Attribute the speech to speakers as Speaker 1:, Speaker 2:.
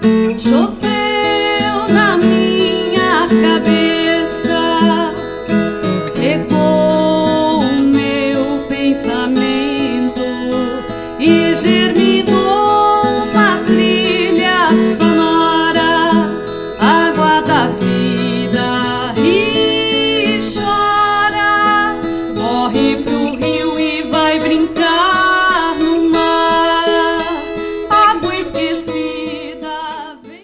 Speaker 1: Choveu na minha cabeça, regou o meu pensamento e germinou uma trilha sonora, água da vida, e chora, morre.